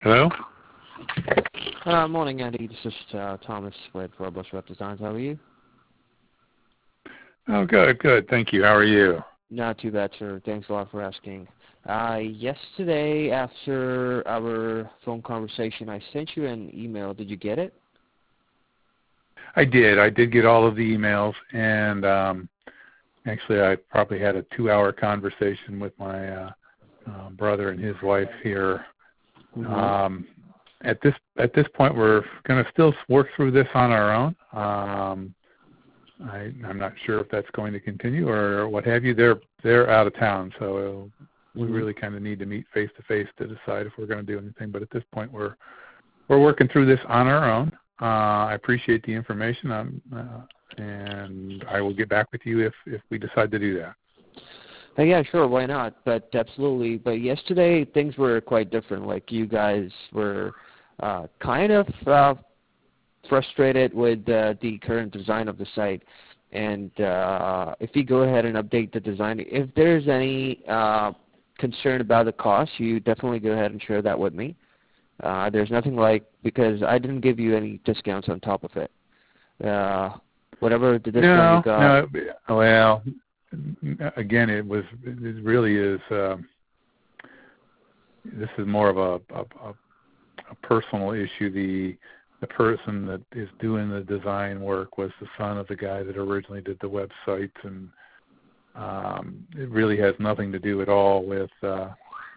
Hello? Morning, Andy. This is Thomas with Robles Web Designs. How are you? Oh, good. Thank you. How are you? Not too bad, sir. Thanks a lot for asking. Yesterday, after our phone conversation, I sent you an email. Did you get it? I did get all of the emails, and actually I probably had a 2-hour conversation with my brother and his wife here. Mm-hmm. At this point, we're going to still work through this on our own. I'm not sure if that's going to continue or what have you. They're out of town, so we really kind of need to meet face to face to decide if we're going to do anything. But at this point, we're working through this on our own. I appreciate the information, and I will get back with you if we decide to do that. Yeah, sure. Why not? But absolutely. But yesterday, things were quite different. Like, you guys were kind of frustrated with the current design of the site. And if you go ahead and update the design, if there's any concern about the cost, you definitely go ahead and share that with me. There's nothing like, because I didn't give you any discounts on top of it. Whatever the discount you got. No. Well, again, it really is. This is more of a personal issue. The person that is doing the design work was the son of the guy that originally did the website, and it really has nothing to do at all with the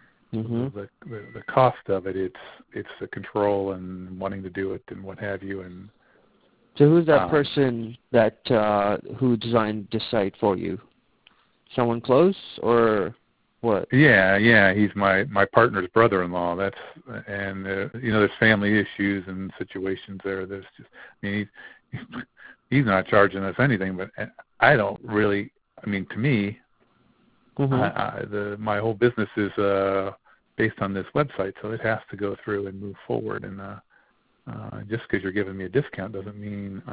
cost of it. It's the control and wanting to do it and what have you. And so who's that person that who designed this site for you? Someone close or what? Yeah, he's my partner's brother-in-law. There's family issues and situations there. There's just, he's not charging us anything, but I don't really. To me, my whole business is based on this website, so it has to go through and move forward. And just because you're giving me a discount doesn't mean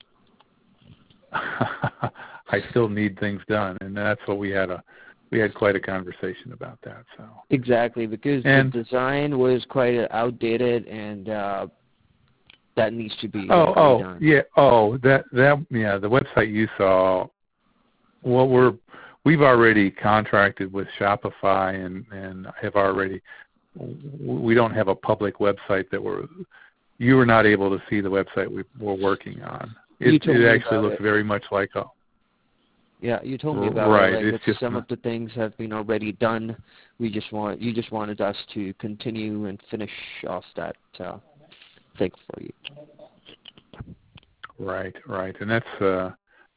I still need things done, and that's what we had quite a conversation about that. So exactly, because the design was quite outdated, and that needs to be done. The website you saw. Well, we've already contracted with Shopify, and have already. We don't have a public website you were not able to see the website we're working on. It actually looks very much like a. Yeah, you told me about it. Like, some of the things have been already done. You just wanted us to continue and finish off that thing for you. Right, and that's.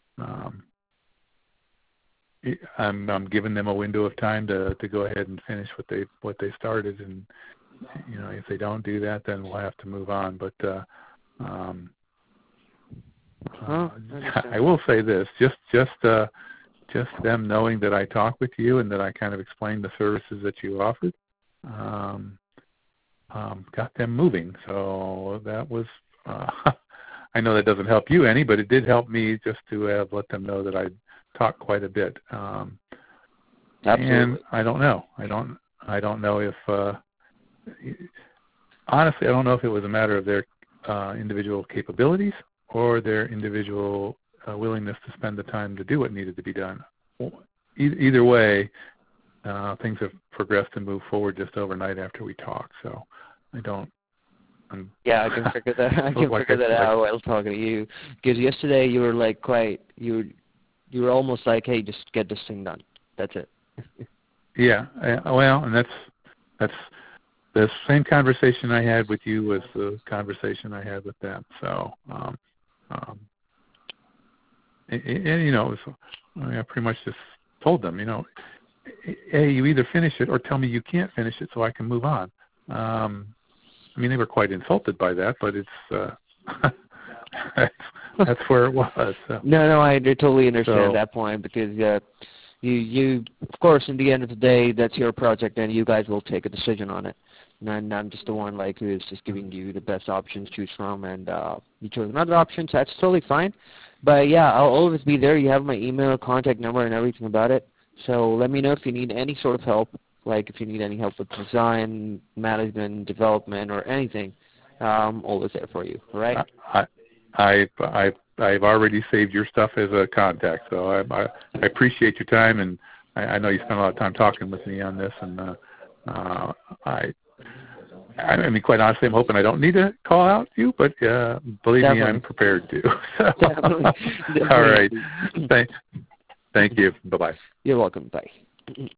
I'm giving them a window of time to go ahead and finish what they started, and if they don't do that, then we'll have to move on. But I will say this: just them knowing that I talked with you and that I kind of explained the services that you offered, got them moving. So that was. I know that doesn't help you any, but it did help me just to let them know that I talked quite a bit. Absolutely. And I don't know. I don't know if. Honestly, I don't know if it was a matter of their individual capabilities or their individual willingness to spend the time to do what needed to be done. Either way, things have progressed and moved forward just overnight after we talked. So I don't. I can figure that. I can figure that out while talking to you. Because yesterday you were like you were almost like, hey, just get this thing done. That's it. Yeah. Well, and that's the same conversation I had with you was the conversation I had with them. So, I pretty much just told them, hey, you either finish it or tell me you can't finish it so I can move on. They were quite insulted by that, but it's that's where it was. So. No, I totally understand that point, because you, of course, in the end of the day, that's your project, and you guys will take a decision on it. And I'm just the one who is just giving you the best options to choose from, and you chose another option, so that's totally fine. But yeah, I'll always be there. You have my email, contact number, and everything about it. So let me know if you need any sort of help. Like if you need any help with design, management, development, or anything, always there for you. Right? I've already saved your stuff as a contact, so I appreciate your time, and I know you spent a lot of time talking with me on this, and I mean, quite honestly, I'm hoping I don't need to call out you, but believe Definitely. me, I'm prepared to. Definitely. All right. Thank you. Bye-bye. You're welcome. Bye.